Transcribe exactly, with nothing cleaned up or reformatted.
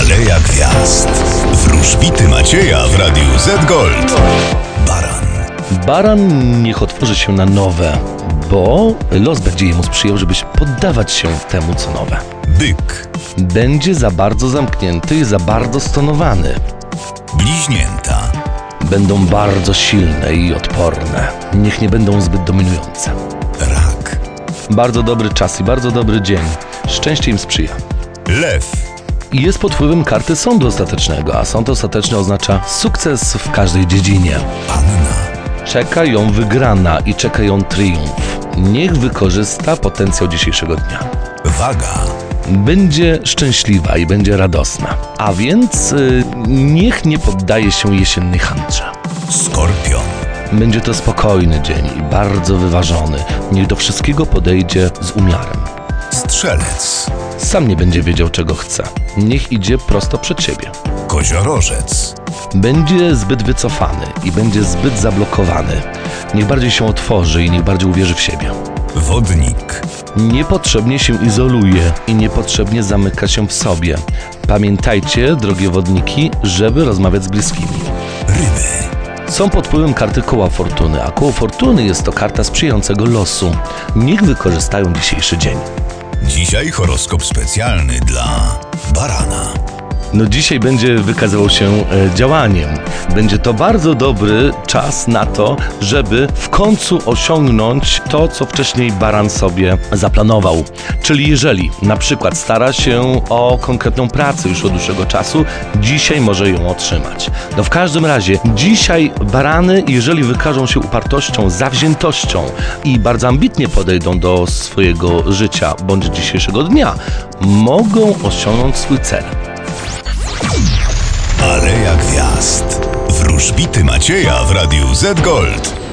Aleja Gwiazd. Wróżbity Macieja w Radiu Z Gold. Baran. Baran niech otworzy się na nowe, bo los będzie jemu sprzyjał, żebyś poddawać się temu, co nowe. Byk. Będzie za bardzo zamknięty i za bardzo stonowany. Bliźnięta. Będą bardzo silne i odporne. Niech nie będą zbyt dominujące. Rak. Bardzo dobry czas i bardzo dobry dzień. Szczęście im sprzyja. Lew. I jest pod wpływem karty sądu ostatecznego, a sąd ostateczny oznacza sukces w każdej dziedzinie. Panna. Czeka ją wygrana i czeka ją triumf. Niech wykorzysta potencjał dzisiejszego dnia. Waga. Będzie szczęśliwa i będzie radosna. A więc yy, niech nie poddaje się jesiennej handrze. Skorpion. Będzie to spokojny dzień i bardzo wyważony. Niech do wszystkiego podejdzie z umiarem. Strzelec. Sam nie będzie wiedział, czego chce. Niech idzie prosto przed siebie. Koziorożec. Będzie zbyt wycofany i będzie zbyt zablokowany. Niech bardziej się otworzy i niech bardziej uwierzy w siebie. Wodnik. Niepotrzebnie się izoluje i niepotrzebnie zamyka się w sobie. Pamiętajcie, drogie wodniki, żeby rozmawiać z bliskimi. Ryby. Są pod wpływem karty koła fortuny, a koło fortuny jest to karta sprzyjającego losu. Niech wykorzystają dzisiejszy dzień. Dzisiaj horoskop specjalny dla barana. No dzisiaj będzie wykazywał się e, działaniem. Będzie to bardzo dobry czas na to, żeby w końcu osiągnąć to, co wcześniej baran sobie zaplanował. Czyli jeżeli na przykład stara się o konkretną pracę już od dłuższego czasu, dzisiaj może ją otrzymać. No w każdym razie dzisiaj barany, jeżeli wykażą się upartością, zawziętością i bardzo ambitnie podejdą do swojego życia bądź dzisiejszego dnia, mogą osiągnąć swój cel. Aleja Gwiazd. Wróżbity Macieja w Radiu Z Gold.